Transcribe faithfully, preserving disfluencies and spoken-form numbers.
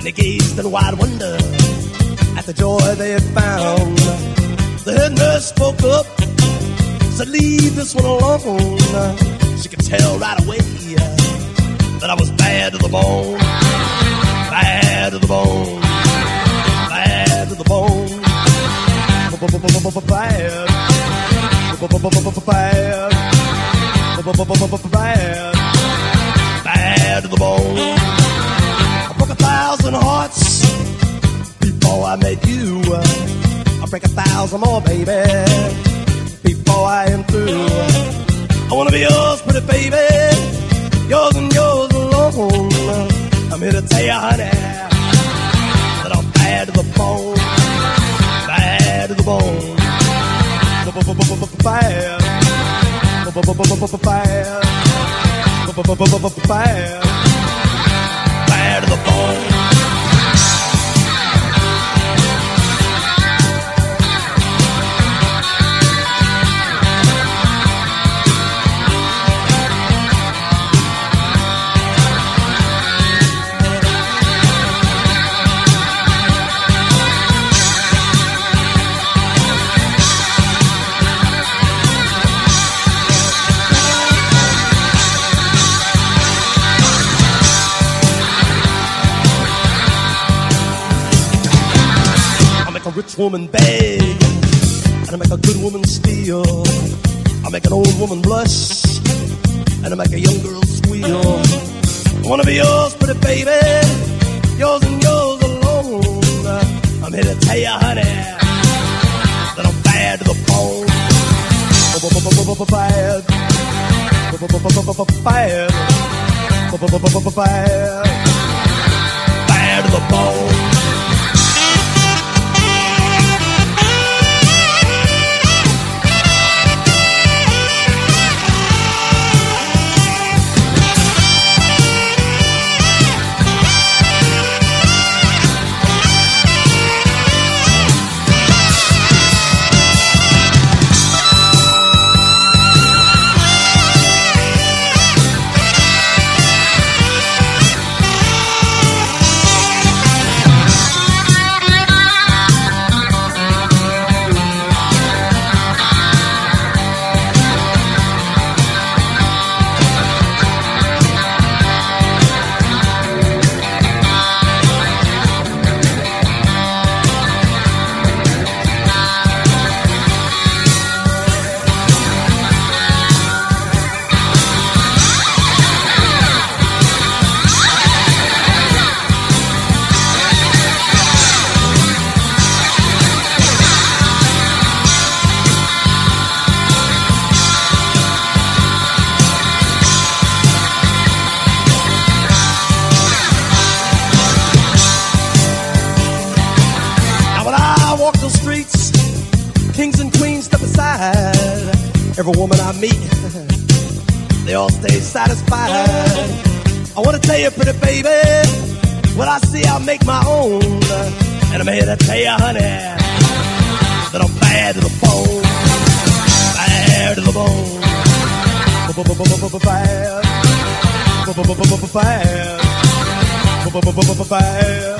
They gazed in wide wonder at the joy they had found. The head nurse spoke up, said, leave this one alone. She could tell right away that I was bad to the bone. Bad to the bone. Bad to the bone. Bad. Bad. Bad. Bad to the bone. I broke a thousand hearts before I met you. I'll break a thousand more, baby, before I am through. I wanna be yours, pretty baby, yours and yours alone. I'm here to tell you, honey, that I'm bad to the bone, bad to the bone, bad, bad, bad, bad to the bone. A rich woman beg, and I make a good woman steal. I make an old woman blush, and I make a young girl squeal. I wanna be yours, pretty baby, yours and yours alone. I'm here to tell you, honey, that I'm bad to the bone. Bad, bad, bad, bad to the bone. Kings and queens step aside. Every woman I meet, they all stay satisfied. I wanna tell you, pretty baby, what I see I make my own. And I'm here to tell you, honey, that I'm bad to the bone. Bad to the bone. Bad. Bad. Bad.